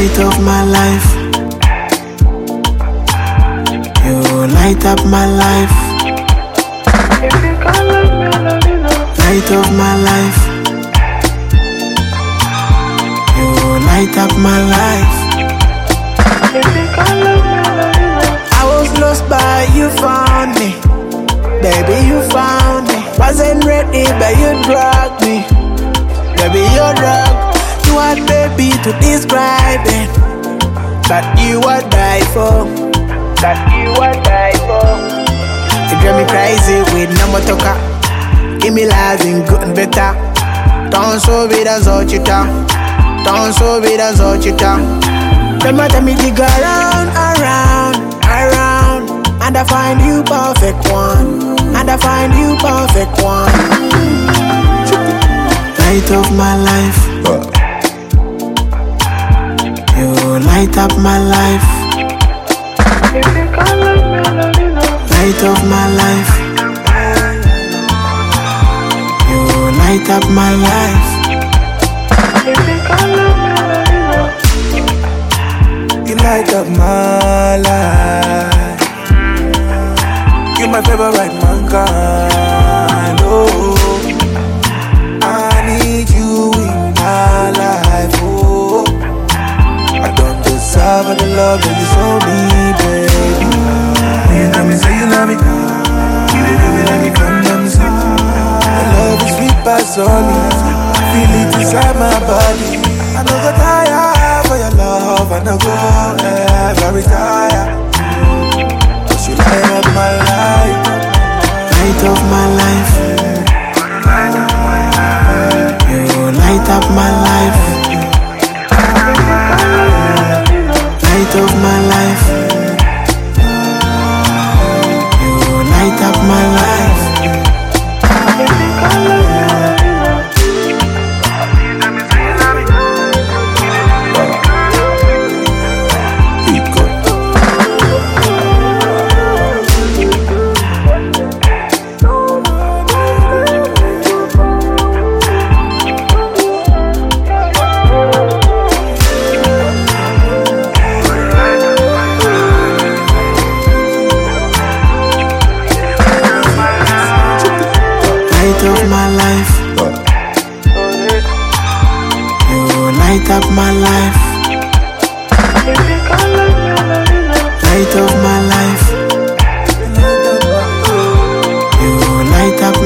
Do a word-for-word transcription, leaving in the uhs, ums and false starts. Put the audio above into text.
light of my life. You light up my life. Light of my life. You light up my life. I was lost but you found me. Baby, you found me. Wasn't ready but you drugged me. Baby, you're drug. You are baby to describe it, but you would die for. That you would die for. You drive me crazy with no more talker. Give me life in good and better. Don't so be the Zochita. Don't so be the Zochita. Them a tell me dig around, around, around, and I find you perfect one. And I find you perfect one. Light of my life. You light up my life. Light of my life. You light up my life. You light up my life. You my favorite mankind. Oh, I need you in my life. Oh, I don't deserve all the love that you show me, baby. You tell me, say you love me. You did it, let me come down and sleep. Your love is sweet past all me. Feel it inside my body. I know go tire for your love. I know go ever retire. Cause you light up my life. Light of my life. You light up my life. Light of my life. You light up my life. Light of my life. You light up my life. Light of my life. You light up